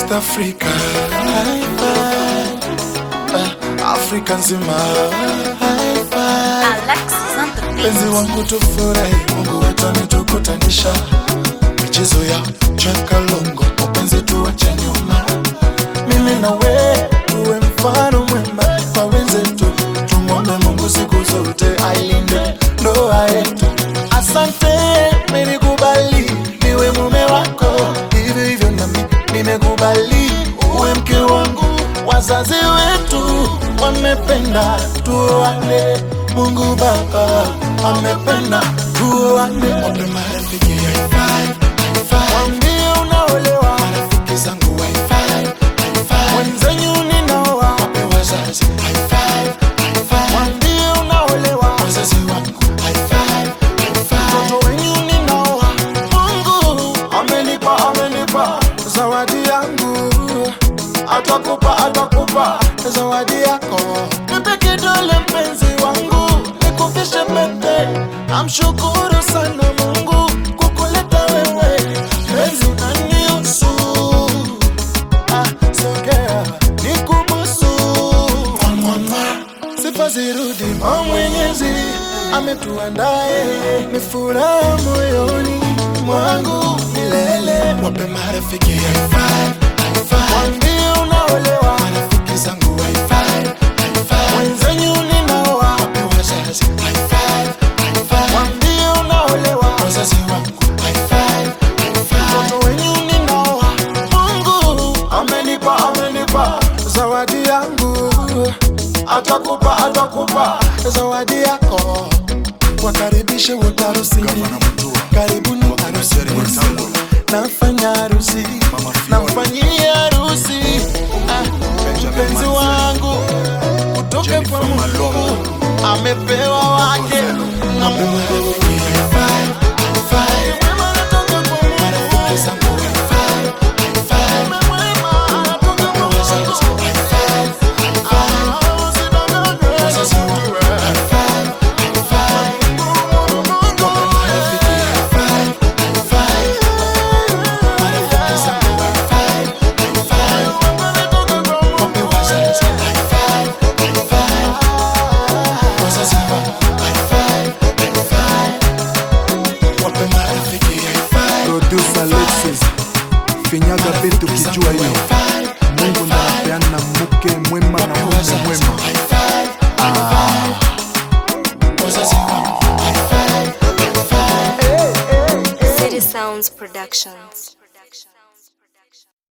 South Africa, high five. Africa nzima, high five. Alexis on the beat. Penzi wangu tufurahi, Mungu wetu ametukutanisha. Michezo ya chakalongo, mapenzi tuache nyuma. Mimi na wewe tuwe mfano mwema kwa wenzetu. Tumwombe Mungu siku zote ailinde ndoa yetu. Asante umenikubali niwe mume wako, hivyo hivyo nami nimekubali uwe mke wangu. Wazazi wetu wamependa tuoane, Mungu Baba amependa tuoane. Wape marafiki high five, high five. Waambie unaolewa marafiki zangu high five, high five. Wenzenyu ninaoa wape wazazi high five, high five. Waambie unaolewa wazazi wangu high five, high five. Mtoto wenyu ninaoa, Mungu amenipa zawadi yangu. Atakupa zawadi yako. Nipe kidole mpenzi wangu, nikufishe pete. Namshukuru sana Mungu kukuleta wewe, mpenzi unanihusu. Sogea nikubusu, mama. Sifa zirudi kwa Mwenyezi, ametuandae ni furaha moyoni mwangu milele. Wape marafiki high five, high five. Waambie unaolewa marafiki zangu high five, high five. Wenzenyu ninaoa wape wazazi high five, high five. Waambie unaolewa wazazi wangu high five, high five. Mtoto wenyu ninaoa, Mungu amenipa zawadi yangu. Atakupa zawadi yako. Wakaribishe wote harusini, karibuni harusini. Nafanya harusi, namfanyia harusi mpenzi wangu kutoka kwa Mungu, amepewa wake. Producer Alexis, finyaga betu kijua hiyo. Mungu ndiye anapeana mke mwema na mume mwema. City Sounds Productions.